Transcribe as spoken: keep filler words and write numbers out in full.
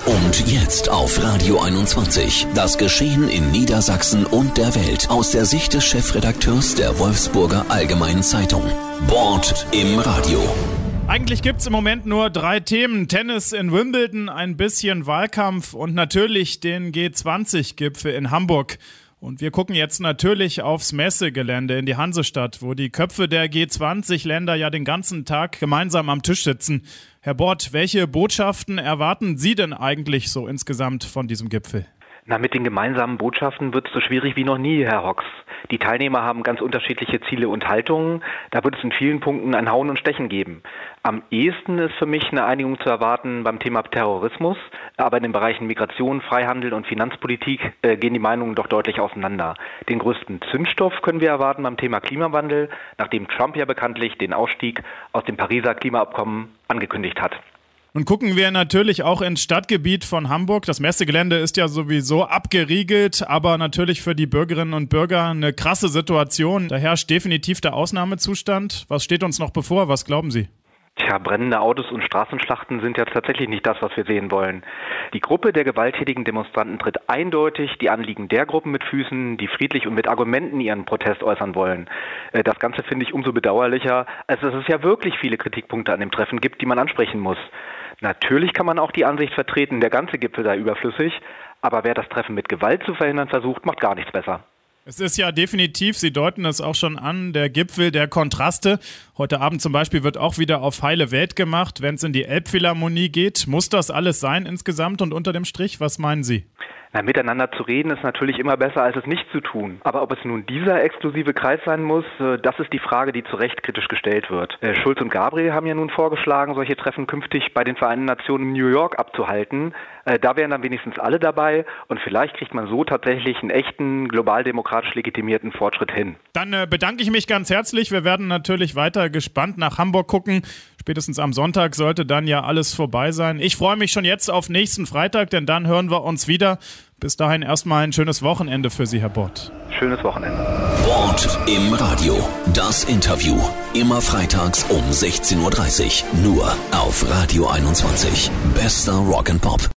Und jetzt auf Radio einundzwanzig. Das Geschehen in Niedersachsen und der Welt aus der Sicht des Chefredakteurs der Wolfsburger Allgemeinen Zeitung. Bord im Radio. Eigentlich gibt's im Moment nur drei Themen. Tennis in Wimbledon, ein bisschen Wahlkampf und natürlich den G zwanzig Gipfel in Hamburg. Und wir gucken jetzt natürlich aufs Messegelände in die Hansestadt, wo die Köpfe der G zwanzig Länder ja den ganzen Tag gemeinsam am Tisch sitzen. Herr Bort, welche Botschaften erwarten Sie denn eigentlich so insgesamt von diesem Gipfel? Na, mit den gemeinsamen Botschaften wird es so schwierig wie noch nie, Herr Hocks. Die Teilnehmer haben ganz unterschiedliche Ziele und Haltungen. Da wird es in vielen Punkten ein Hauen und Stechen geben. Am ehesten ist für mich eine Einigung zu erwarten beim Thema Terrorismus. Aber in den Bereichen Migration, Freihandel und Finanzpolitik äh, gehen die Meinungen doch deutlich auseinander. Den größten Zündstoff können wir erwarten beim Thema Klimawandel, nachdem Trump ja bekanntlich den Ausstieg aus dem Pariser Klimaabkommen angekündigt hat. Und gucken wir natürlich auch ins Stadtgebiet von Hamburg. Das Messegelände ist ja sowieso abgeriegelt, aber natürlich für die Bürgerinnen und Bürger eine krasse Situation. Da herrscht definitiv der Ausnahmezustand. Was steht uns noch bevor? Was glauben Sie? Tja, brennende Autos und Straßenschlachten sind ja tatsächlich nicht das, was wir sehen wollen. Die Gruppe der gewalttätigen Demonstranten tritt eindeutig die Anliegen der Gruppen mit Füßen, die friedlich und mit Argumenten ihren Protest äußern wollen. Das Ganze finde ich umso bedauerlicher, als dass es ja wirklich viele Kritikpunkte an dem Treffen gibt, die man ansprechen muss. Natürlich kann man auch die Ansicht vertreten, der ganze Gipfel sei überflüssig, aber wer das Treffen mit Gewalt zu verhindern versucht, macht gar nichts besser. Es ist ja definitiv, Sie deuten es auch schon an, der Gipfel der Kontraste. Heute Abend zum Beispiel wird auch wieder auf heile Welt gemacht, wenn es in die Elbphilharmonie geht. Muss das alles sein insgesamt und unter dem Strich? Was meinen Sie? Na, miteinander zu reden ist natürlich immer besser, als es nicht zu tun. Aber ob es nun dieser exklusive Kreis sein muss, das ist die Frage, die zu Recht kritisch gestellt wird. Schulz und Gabriel haben ja nun vorgeschlagen, solche Treffen künftig bei den Vereinten Nationen in New York abzuhalten. Da wären dann wenigstens alle dabei und vielleicht kriegt man so tatsächlich einen echten, global demokratisch legitimierten Fortschritt hin. Dann äh, bedanke ich mich ganz herzlich. Wir werden natürlich weiter gespannt nach Hamburg gucken. Spätestens am Sonntag sollte dann ja alles vorbei sein. Ich freue mich schon jetzt auf nächsten Freitag, denn dann hören wir uns wieder. Bis dahin erstmal ein schönes Wochenende für Sie, Herr Bort. Schönes Wochenende. Bord im Radio. Das Interview. Immer freitags um sechzehn Uhr dreißig. Nur auf Radio einundzwanzig. Bester Rock and Pop.